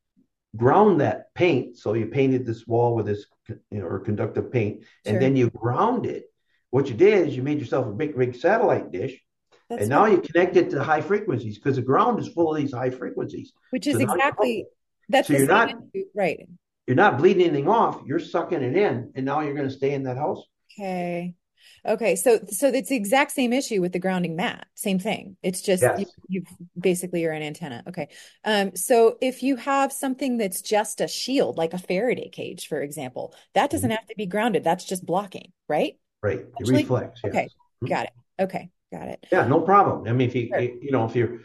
ground that paint, so you painted this wall with this, you know, or conductive paint, and sure. then you ground it. What you did is you made yourself a big, big satellite dish. That's and now funny. You connect it to high frequencies because the ground is full of these high frequencies. Which is so exactly, that's so you're not, right. You're not bleeding anything off. You're sucking it in. And now you're going to stay in that house. Okay. Okay. So, so it's the exact same issue with the grounding mat. Same thing. It's just, yes. you, you basically are an antenna. Okay. Um, so if you have something that's just a shield, like a Faraday cage, for example, that doesn't mm-hmm. have to be grounded. That's just blocking, right? Right. It Actually, reflects. Yes. Okay. Mm-hmm. Got it. Okay. Got it. Yeah, no problem. I mean, if you, sure. you know, if you're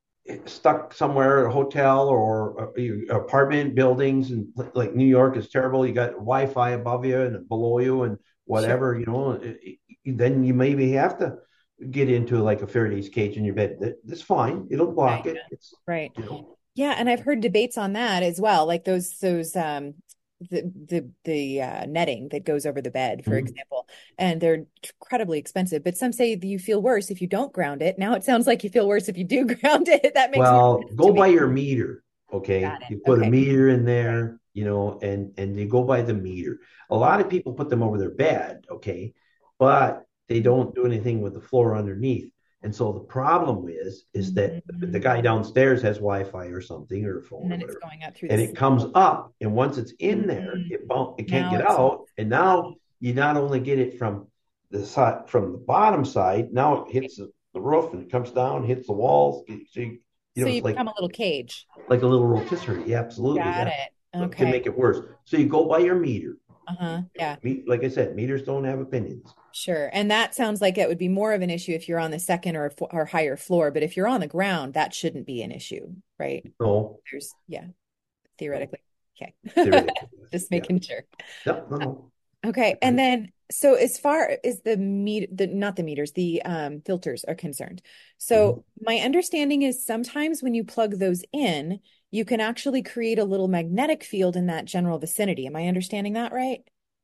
stuck somewhere at a hotel or a, a apartment buildings, and like New York is terrible, you got Wi-Fi above you and below you and whatever, sure. you know, it, it, then you maybe have to get into like a Faraday's cage in your bed. That, that's fine. It'll block right. it. It's, right. You know. Yeah. And I've heard debates on that as well. Like those, those, um, the the the uh, netting that goes over the bed, for mm-hmm. example, and they're incredibly expensive. But some say you feel worse if you don't ground it. Now it sounds like you feel worse if you do ground it. That makes well, go by your meter, okay? You put okay. a meter in there, you know, and and you go by the meter. A lot of people put them over their bed, okay, but they don't do anything with the floor underneath. And so the problem is, is that mm-hmm. the guy downstairs has Wi-Fi or something or a phone, and then or it's going up through, and it comes up, and once it's in mm-hmm. there, it bump, it can't now get out, and now you not only get it from the side, from the bottom side, now it hits the, the roof and it comes down, hits the walls. So you, you know, so you it's like, become a little cage, like a little rotisserie. Yeah, absolutely. Got yeah. it. Okay. To make it worse, so you go by your meter. Uh-huh. Yeah. Like I said, meters don't have opinions. Sure. And that sounds like it would be more of an issue if you're on the second or or higher floor. But if you're on the ground, that shouldn't be an issue, right? No. There's, yeah, theoretically. Okay. Theoretically. Just making yeah. sure. Yep. No, no. Okay. And then, so as far as the meter, the not the meters, the um, filters are concerned. So mm-hmm. my understanding is sometimes when you plug those in, you can actually create a little magnetic field in that general vicinity. Am I understanding that right?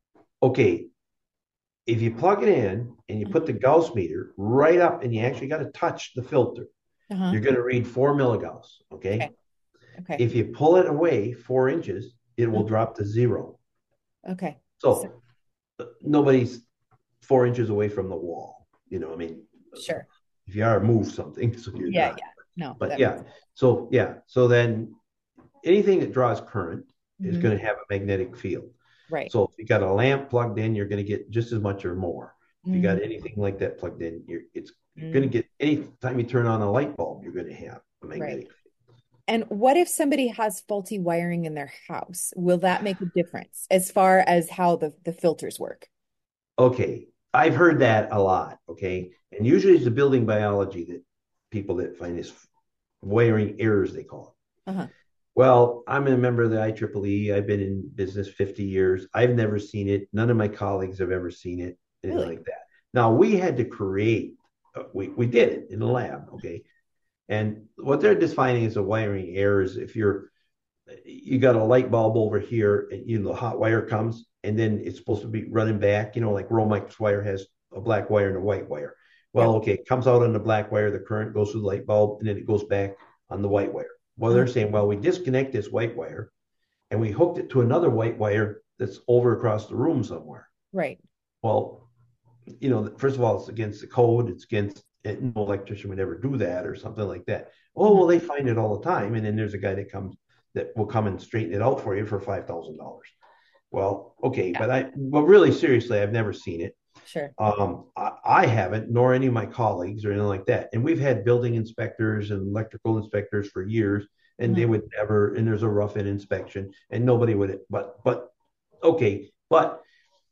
Okay. If you plug it in and you put the Gauss meter right up and you actually got to touch the filter, uh-huh. you're going to read four milligauss. Okay? Okay. Okay. If you pull it away four inches, it will uh-huh. drop to zero. Okay. So, so nobody's four inches away from the wall. You know, I mean, sure. If you are, move something. So you're yeah, not. yeah. No. But yeah. So, yeah. So then anything that draws current mm-hmm. is going to have a magnetic field. Right. So if you got a lamp plugged in, you're going to get just as much or more. If mm. you got anything like that plugged in, you're it's you're mm. going to get, any time you turn on a light bulb, you're going to have a magnetic right. field. And what if somebody has faulty wiring in their house? Will that make a difference as far as how the, the filters work? Okay. I've heard that a lot. Okay. And usually it's the building biology that people that find this wiring errors, they call it. Uh-huh. Well, I'm a member of the I triple E. I've been in business fifty years. I've never seen it. None of my colleagues have ever seen it, anything really? like that. Now, we had to create, uh, we, we did it in the lab, okay? And what they're defining as a wiring error is if you're, you got a light bulb over here, and you know, the hot wire comes, and then it's supposed to be running back, you know, like Romex wire has a black wire and a white wire. Well, okay, it comes out on the black wire, the current goes through the light bulb, and then it goes back on the white wire. Well, they're saying, well, we disconnect this white wire and we hooked it to another white wire that's over across the room somewhere. Right. Well, you know, first of all, it's against the code. It's against, no electrician would ever do that or something like that. Oh, well, they find it all the time. And then there's a guy that comes, that will come and straighten it out for you for five thousand dollars. Well, okay. Yeah. But I, well, really seriously, I've never seen it. Sure. Um, I, I haven't, nor any of my colleagues or anything like that. And we've had building inspectors and electrical inspectors for years, and mm-hmm. they would never, and there's a rough-in inspection, and nobody would, but, but, okay. But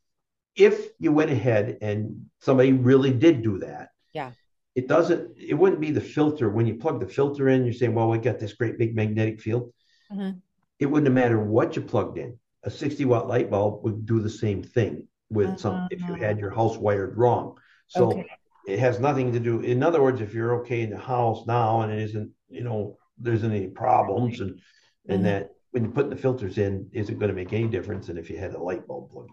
if you went ahead and somebody really did do that, yeah, it doesn't, it wouldn't be the filter. When you plug the filter in, you're saying, well, we got this great big magnetic field. Mm-hmm. It wouldn't have mattered what you plugged in. A sixty watt light bulb would do the same thing with uh-huh. some, if you had your house wired wrong. So okay. It has nothing to do. In other words, if you're okay in the house now and it isn't, you know, there isn't any problems, and and uh-huh. that when you put the filters in, is it going to make any difference than if you had a light bulb plugged in?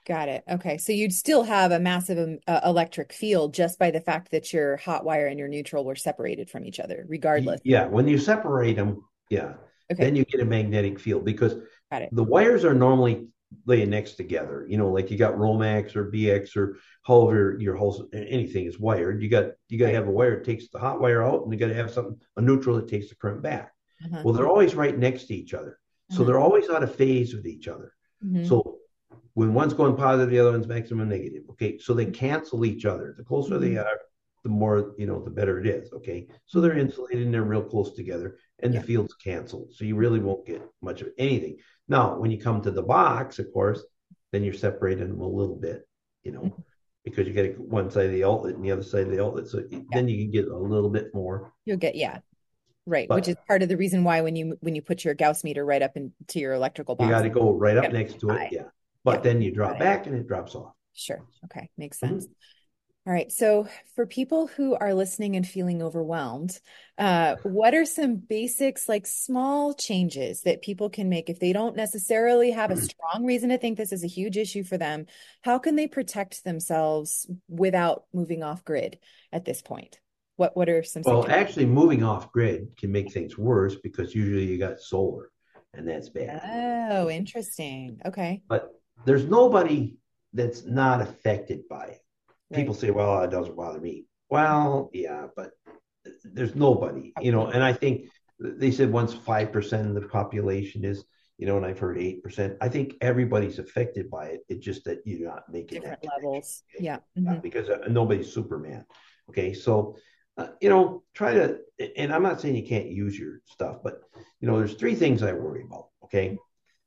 Got it. Okay. So you'd still have a massive um, uh, electric field just by the fact that your hot wire and your neutral were separated from each other, regardless. Yeah, when you separate them, yeah, Okay. then you get a magnetic field because Got it. the wires are normally laying next together. You know, like you got Romex or B X or however your whole anything is wired. You got you got to Right. have a wire that takes the hot wire out, and you got to have something a neutral that takes the current back. Uh-huh. Well, they're always right next to each other, so Uh-huh. they're always out of phase with each other. Mhm. So when one's going positive, the other one's maximum negative. Okay, so they cancel each other. The closer they Mhm. are, the more, you know, the better it is. Okay, so they're insulated and they're real close together, and the Yeah. field's canceled. So you really won't get much of anything. Now, when you come to the box, of course, then you're separating them a little bit, you know, Mhm. because you got one side of the outlet and the other side of the outlet. So Yeah. then you can get a little bit more. You'll get, yeah. Right. Which But is part of the reason why when you when you put your Gauss meter right up into your electrical you got box, to go right up Yep. next to it. High. Yeah. But Yep. then you drop Got it. back and it drops off. Sure. Okay. Makes Mhm. sense. All right. So for people who are listening and feeling overwhelmed, uh, what are some basics, like small changes that people can make if they don't necessarily have a strong reason to think this is a huge issue for them? How can they protect themselves without moving off grid at this point? What what are some Well, suggestions? actually, moving off grid can make things worse because usually you got solar, and that's bad. Oh, interesting. Okay. But there's nobody that's not affected by it. People Right. say, well, it doesn't bother me. Well, yeah, but there's nobody, you know, and I think they said once five percent of the population is, you know, and I've heard eight percent. I think everybody's affected by it. It's just that you're not making Different that connection. levels. Okay? Yeah. Uh, Mhm. because uh, nobody's Superman. Okay. So, uh, you know, try to, and I'm not saying you can't use your stuff, but, you know, there's three things I worry about. Okay.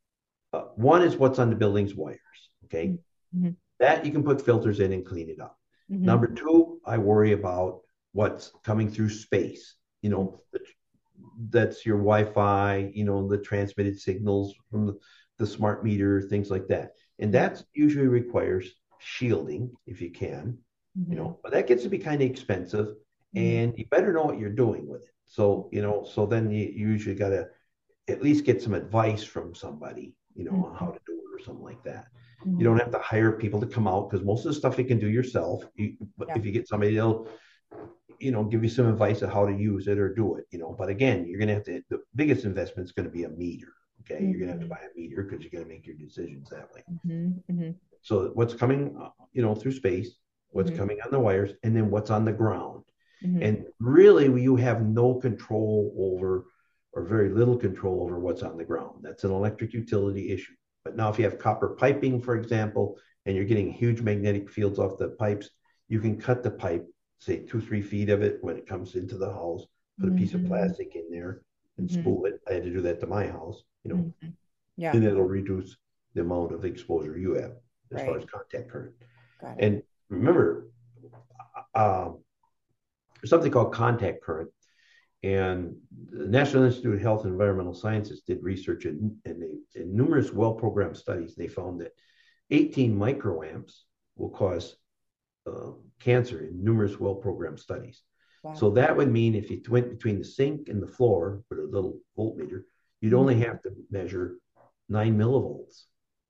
Uh, one is what's on the building's wires. Okay. Mhm. That you can put filters in and clean it up. Mhm. Number two, I worry about what's coming through space. You know, that's your Wi-Fi, you know, the transmitted signals from the, the smart meter, things like that. And that usually requires shielding if you can, you know, but that gets to be kind of expensive and you better know what you're doing with it. So, you know, so then you, you usually got to at least get some advice from somebody, you know, on how to do it or something like that. You don't have to hire people to come out because most of the stuff you can do yourself. You, but Yeah. if you get somebody, they'll, you know, give you some advice on how to use it or do it, you know. But again, you're going to have to, the biggest investment is going to be a meter. Okay. You're going to have to buy a meter because you got to make your decisions that way. Mhm. Mhm. So what's coming, uh, you know, through space, what's Mhm. coming on the wires, and then what's on the ground. Mhm. And really, you have no control over, or very little control over what's on the ground. That's an electric utility issue. But now, if you have copper piping, for example, and you're getting huge magnetic fields off the pipes, you can cut the pipe, say two, three feet of it when it comes into the house, put a piece of Mhm. plastic in there and Mhm. spool it. I had to do that to my house, you know, Mhm. Yeah. and it'll reduce the amount of exposure you have as far Right. as contact current. Got it. And remember, um, there's something called contact current. And the National Institute of Health and Environmental Sciences did research in, in, they, in numerous well-programmed studies. They found that eighteen microamps will cause uh, cancer in numerous well-programmed studies. Wow. So that would mean if you went between the sink and the floor with a little voltmeter, you'd only have to measure nine millivolts.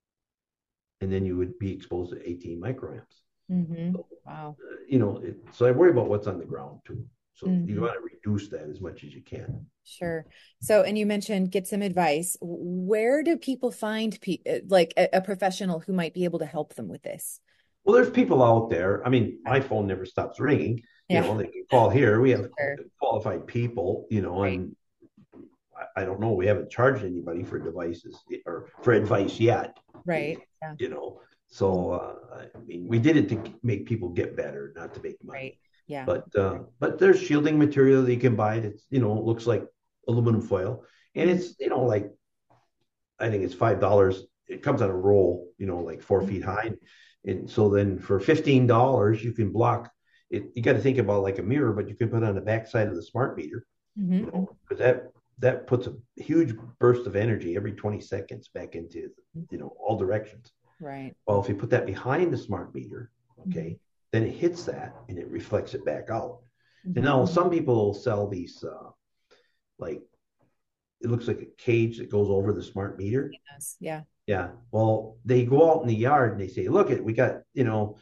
And then you would be exposed to eighteen microamps. Mhm. So, Wow. uh, you know, it, so I worry about what's on the ground too. So Mhm. you want to reduce that as much as you can. Sure. So, and you mentioned get some advice. Where do people find pe uh, like a, a professional who might be able to help them with this? Well, there's people out there. I mean, my phone never stops ringing. You Yeah. know, they can call here. We have Sure. qualified people, you know, Right. and I, I don't know. We haven't charged anybody for devices or for advice yet. Right. Yeah. You know, so uh, I mean, we did it to make people get better, not to make money. Right. Yeah. But uh, but there's shielding material that you can buy that's, you know, looks like aluminum foil, and it's, you know, like I think it's five dollars. It comes on a roll, you know, like four feet high, and so then for fifteen dollars you can block it. You got to think about like a mirror, but you can put it on the backside of the smart meter, Mhm. you know, because that that puts a huge burst of energy every twenty seconds back into, you know, all directions. Right. Well, if you put that behind the smart meter, okay, then it hits that and it reflects it back out. And now some people sell these uh, like it looks like a cage that goes over the smart meter. Yes. Yeah. Yeah. Well, they go out in the yard and they say, look, it we got, you know,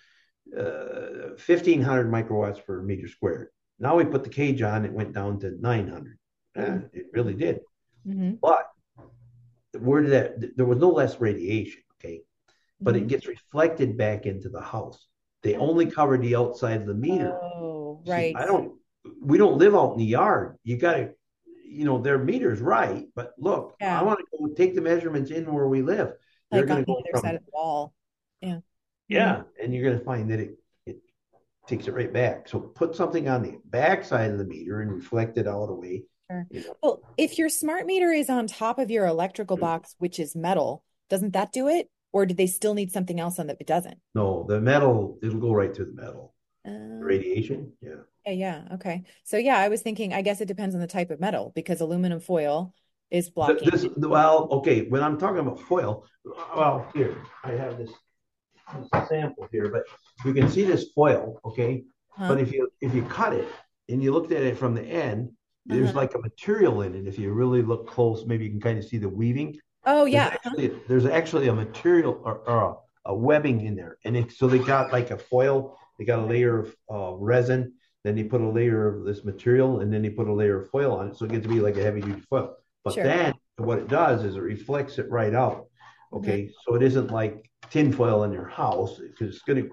uh, fifteen hundred microwatts per meter squared. Now we put the cage on, it went down to nine hundred. Eh, it really did. Mm-hmm. But where did that, there was no less radiation, okay? But Mm-hmm. it gets reflected back into the house. They only covered the outside of the meter. Oh, See, right. I don't, we don't live out in the yard. You got to, you know, their meter's right. But look, Yeah. I want to go take the measurements in where we live. They're Like on going to the go other from, side of the wall. Yeah. yeah, and you're going to find that it, it takes it right back. So put something on the back side of the meter and reflect it out away. Sure. You know. Well, if your smart meter is on top of your electrical box, which is metal, doesn't that do it? Or do they still need something else on that it doesn't? No, the metal, it'll go right through the metal. Uh, Radiation, yeah. yeah, yeah. Okay. So yeah, I was thinking, I guess it depends on the type of metal because aluminum foil is blocking. This, well, okay, when I'm talking about foil, well, here, I have this, this sample here, but you can see this foil, okay? Huh? But if you if you cut it and you looked at it from the end, there's Uh-huh. like a material in it. If you really look close, maybe you can kind of see the weaving. Oh, There's yeah. actually, there's actually a material or, or a, a webbing in there. And it, so they got like a foil, they got a layer of uh, resin, then they put a layer of this material, and then they put a layer of foil on it. So it gets to be like a heavy duty foil. But Sure. then what it does is it reflects it right out. Okay. Mm-hmm. So it isn't like tin foil in your house because it's going to,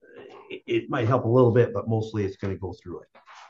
it might help a little bit, but mostly it's going to go through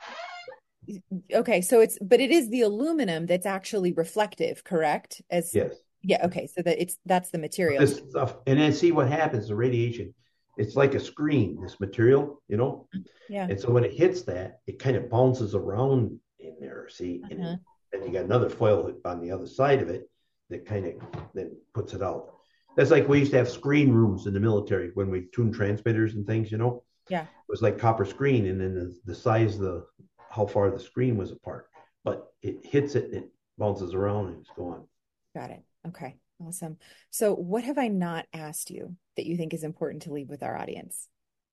it. Okay. So it's, but it is the aluminum that's actually reflective, correct? As Yes. Yeah. Okay. So that it's, that's the material. This stuff, and then see what happens, the radiation. It's like a screen, this material, you know? Yeah. And so when it hits that, it kind of bounces around in there, see? And Uh-huh. then you got another foil on the other side of it that kind of then puts it out. That's like we used to have screen rooms in the military when we tuned transmitters and things, you know? Yeah. It was like copper screen, and then the, the size of the, how far the screen was apart. But it hits it and it bounces around and it's going. Got it. Okay. Awesome. So what have I not asked you that you think is important to leave with our audience?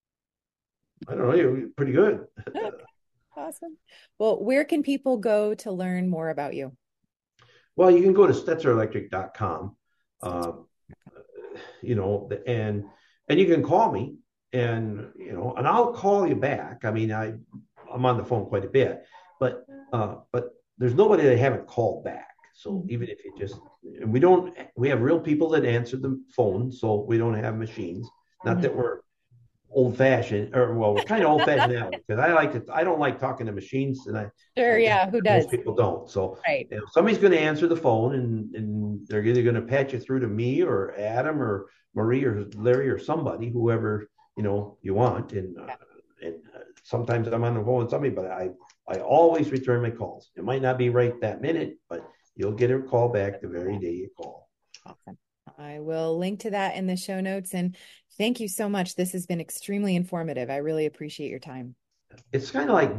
I don't know, you're pretty good. Okay. Awesome. Well, where can people go to learn more about you? Well, you can go to stetzer electric dot com, uh, you know, and and you can call me, and you know, and I'll call you back. I mean, I I'm on the phone quite a bit, but uh, but there's nobody that I haven't called back. So even if you just, and we don't, we have real people that answer the phone, so we don't have machines. Not mm-hmm. that we're old fashioned, or well, we're kind of old fashioned now because I like to, I don't like talking to machines, and I sure, I, yeah, who does? Most people don't. So right. You know, somebody's going to answer the phone, and and they're either going to patch you through to me or Adam or Marie or Larry or somebody, whoever you know you want, and uh, and uh, sometimes I'm on the phone with somebody, but I I always return my calls. It might not be right that minute, but you'll get a call back the very day you call. Awesome. I will link to that in the show notes. And thank you so much. This has been extremely informative. I really appreciate your time. It's kind of like,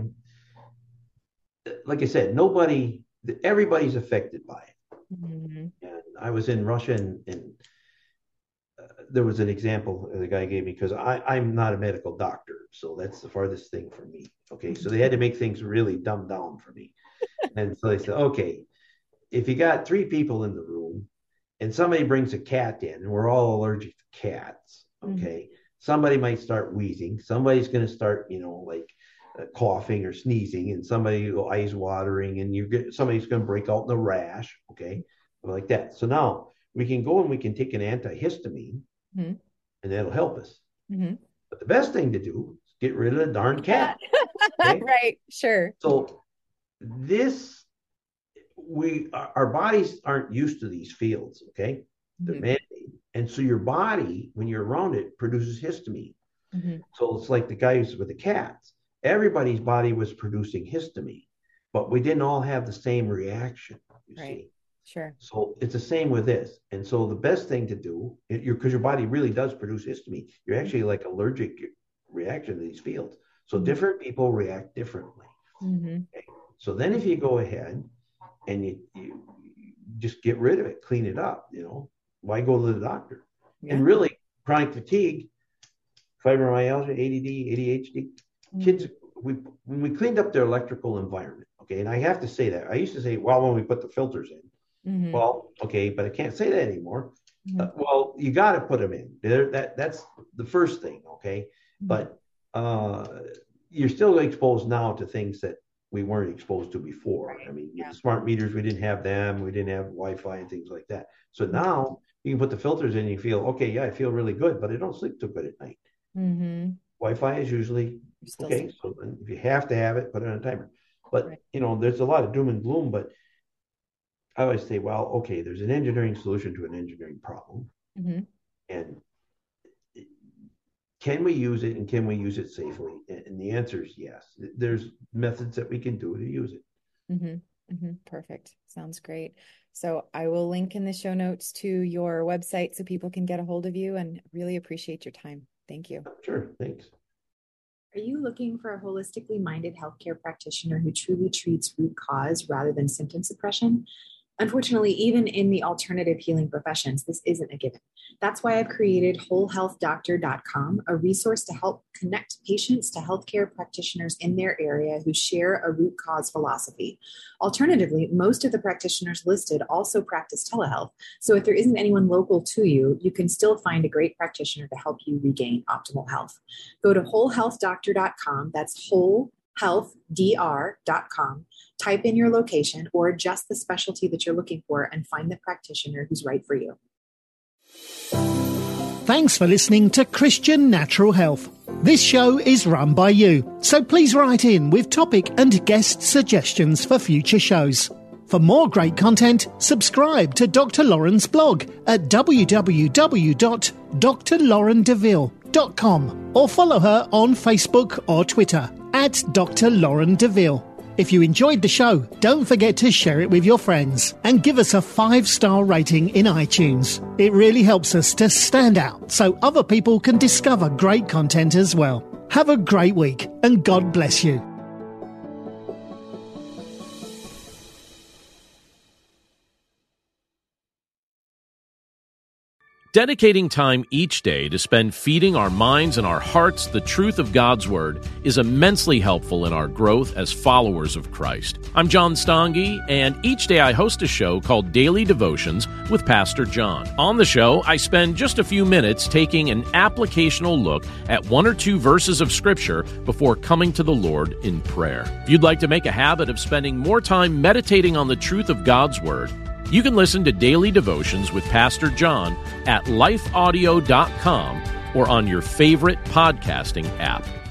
like I said, nobody, everybody's affected by it. Mm-hmm. And I was in Russia, and, and uh, there was an example the guy gave me, because I'm not a medical doctor. So that's the farthest thing from me. Okay. So they had to make things really dumbed down for me. And so they said, okay, if you got three people in the room and somebody brings a cat in, and we're all allergic to cats, okay, mm-hmm. somebody might start wheezing. Somebody's going to start, you know, like uh, coughing or sneezing, and somebody will eyes watering, and you get somebody's going to break out in a rash, okay, like that. So now we can go and we can take an antihistamine, mm-hmm. and that'll help us. Mm-hmm. But the best thing to do is get rid of the darn cat. Okay? Right, sure. So this. We our bodies aren't used to these fields, okay? They're mm-hmm. man-made, and so your body, when you're around it, produces histamine. Mm-hmm. So it's like the guys with the cats. Everybody's body was producing histamine, but we didn't all have the same reaction. You right. see, sure. So it's the same with this, and so the best thing to do, because your body really does produce histamine, you're actually like allergic reaction to these fields. So mm-hmm. different people react differently. Mm-hmm. Okay? So then, if you go ahead and you, you just get rid of it, clean it up, you know, why go to the doctor? Yeah. And really, chronic fatigue, fibromyalgia, A D D, A D H D, mm-hmm. kids, we when we cleaned up their electrical environment, okay, and I have to say that. I used to say, well, when we put the filters in, Mm-hmm. Well, okay, but I can't say that anymore. Mm-hmm. Uh, well, you got to put them in there. That that's the first thing. Okay. Mm-hmm. But uh, you're still exposed now to things that we weren't exposed to before. Right. I mean, Yeah. with the smart meters, we didn't have them. We didn't have Wi-Fi and things like that. So now you can put the filters in and you feel, okay, yeah, I feel really good, but I don't sleep too good at night. Mm-hmm. Wi-Fi is usually, okay, sleep. so then if you have to have it, put it on a timer. But, Right. you know, there's a lot of doom and gloom, but I always say, well, okay, there's an engineering solution to an engineering problem. Mm-hmm. And can we use it and can we use it safely? And the answer is yes. There's methods that we can do to use it. Mm-hmm. Mm-hmm. Perfect. Sounds great. So I will link in the show notes to your website so people can get a hold of you, and really appreciate your time. Thank you. Sure. Thanks. Are you looking for a holistically minded healthcare practitioner who truly treats root cause rather than symptom suppression? Unfortunately, even in the alternative healing professions, this isn't a given. That's why I've created whole health doctor dot com, a resource to help connect patients to healthcare practitioners in their area who share a root cause philosophy. Alternatively, most of the practitioners listed also practice telehealth. So if there isn't anyone local to you, you can still find a great practitioner to help you regain optimal health. Go to whole health doctor dot com. That's whole health d r dot com. Type in your location or just the specialty that you're looking for and find the practitioner who's right for you. Thanks for listening to Christian Natural Health. This show is run by you, so please write in with topic and guest suggestions for future shows. For more great content, subscribe to Doctor Lauren's blog at w w w dot dr lauren deville dot com or follow her on Facebook or Twitter at Doctor Lauren Deville. If you enjoyed the show, don't forget to share it with your friends and give us a five-star rating in iTunes. It really helps us to stand out so other people can discover great content as well. Have a great week and God bless you. Dedicating time each day to spend feeding our minds and our hearts the truth of God's Word is immensely helpful in our growth as followers of Christ. I'm John Stange, and each day I host a show called Daily Devotions with Pastor John. On the show, I spend just a few minutes taking an applicational look at one or two verses of Scripture before coming to the Lord in prayer. If you'd like to make a habit of spending more time meditating on the truth of God's Word, you can listen to Daily Devotions with Pastor John at life audio dot com or on your favorite podcasting app.